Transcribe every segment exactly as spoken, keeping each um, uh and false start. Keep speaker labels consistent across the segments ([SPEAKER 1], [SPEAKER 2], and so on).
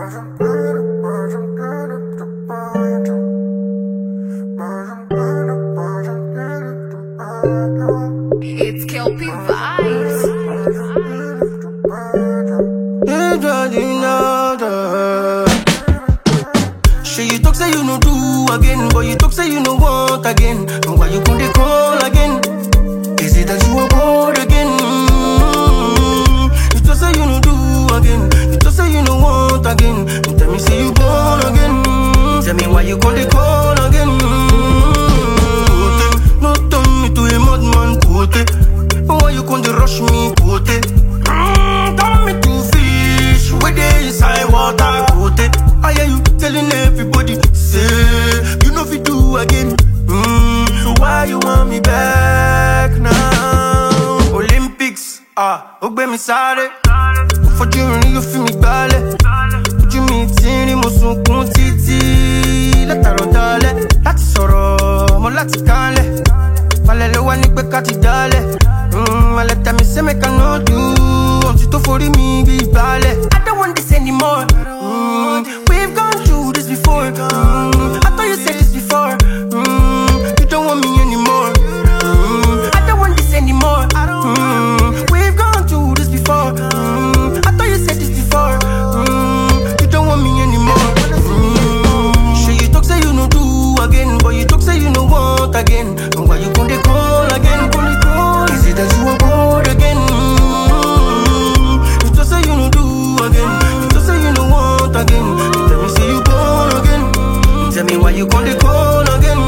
[SPEAKER 1] It's Kelpie Vibes.
[SPEAKER 2] Sure you talk say you no do again, but you talk say you no want again. And why you come dey call again? Is it that you are bored again? You talk say you no do again, you talk say you no want again. You tell me say you born again. Tell me why you come dey call again? No turn me to a madman, pote. Why you come dey rush me, pote? Mm, turn me to fish, where they inside water, pote. I hear you telling everybody, say you know if you do again. Mm, so why you want me back now? Olympics, ah, ogbe mi sáré. For you, you feel me ballet. Ojú mi tí rí mo sunkún títí. Látàrọ̀ dalẹ̀, láti sọ̀rọ̀, mo láti kánlẹ̀. Falẹ̀ ló wá ní pé ká ti dálẹ̀. Mm, alẹ́ tẹ̀ mí say make I no do. Ohun tó forí mi bí balẹ̀. I don't want this anymore. Mm, we've gone through this before. Mm, I thought you said this before. Mm, you don't want me anymore. Mm, I don't want this anymore. Mm, we've gone through this before. Mm, I thought you said this before. Mm, you don't want me anymore. Mm, sure you talk say you no do again, but you talk say you no want again. And why you come dey call again? Is it that you are bored again? Mm, you talk say you no do again, you talk say you no want again. You tell me say you born again. Tell me why you come dey call again?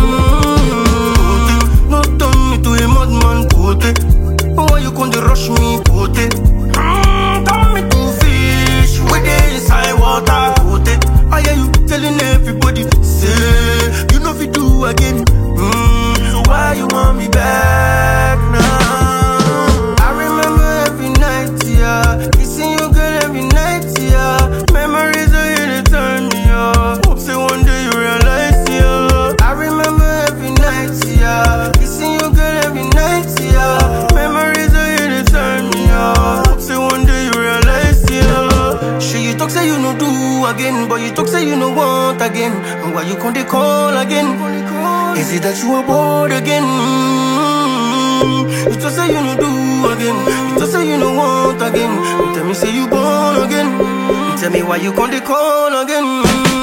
[SPEAKER 2] Mm, no turn me to a madman, pote. Why you come dey rush me, pote? Mm, turn me to fish, where they inside water, pote. I hear you telling everybody, say you know if you do again. Mm, so why you want me back now? I remember every night, yeah, kissing you girl every night, yeah. Memories are here to turn me up. Hope say one day you realize, yeah. I remember every night, yeah, kissing you girl every night, yeah. Memories are here to turn me up. Hope say one day you realize, yeah. Sure you talk say you no do again, but you talk say you no want again. And why you come dey call again? Is it that you are bored again? Mm, you talk say you no do again, you talk say you no want again. You tell me say you born again. You tell me why you come dey call again?